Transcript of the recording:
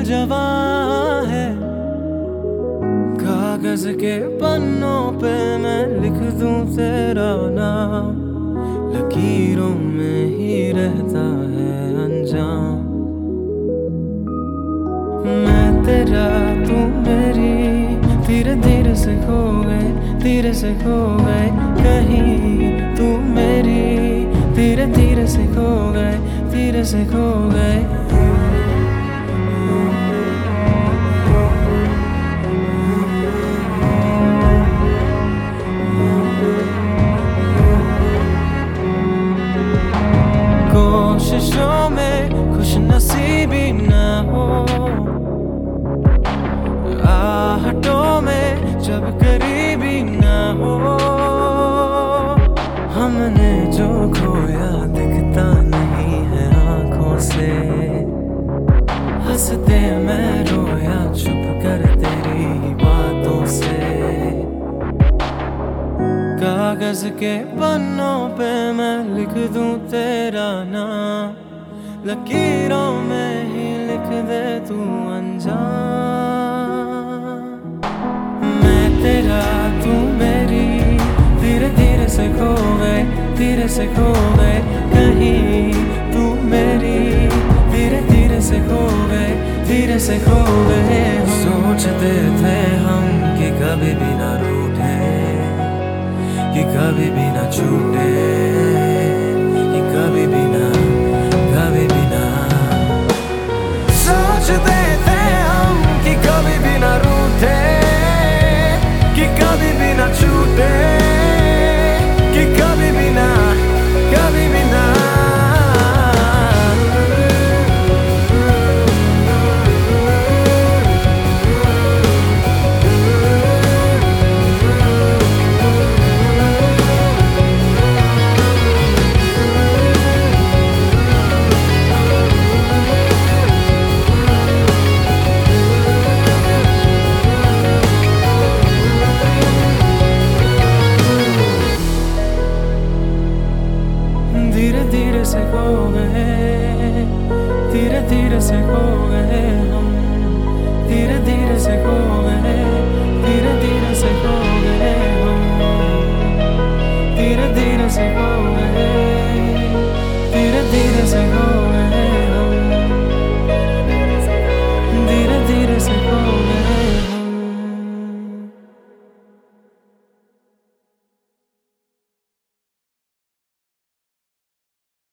जवां है। कागज के पन्नों पे मैं लिख दूं तेरा नाम, लकीरों में ही रहता है अंजाम। मैं तेरा तू मेरी, धीरे धीरे से खो गए, धीरे से खो गए कहीं। तू मेरी, धीरे धीरे से खो गए, धीरे से खो गए। कोशिशों में खुश नसीबी न हो, आहटों में जब करीबी न हो। हमने जो खोया दिखता नहीं है आंखों से, हंसते मैं रोया चुप कर तेरी बातों से। कागज के पन्नों पे मैं लिख दूं तेरा नाम, लकीरों में ही लिख दे तू अंजाम। मैं तेरा तू मेरी, धीरे धीरे से खो गए, धीरे से खो गए कहीं। तू मेरी, धीरे धीरे से खो गए, धीरे से खो गए। सोचते थे हम कि कभी भी ना रूठे, कि कभी भी ना छूटे, कि कभी भी ना, कभी भी ना। सोचते थे हम कि कभी भी ना रूठे, कि कभी भी ना छूटे, कि कभी भी ना, कभी भी ना। धीरे धीरे से खो गए, धीरे धीरे से खो गए हम। धीरे धीरे से खो गए, धीरे धीरे से खो गए हम। धीरे धीरे से खो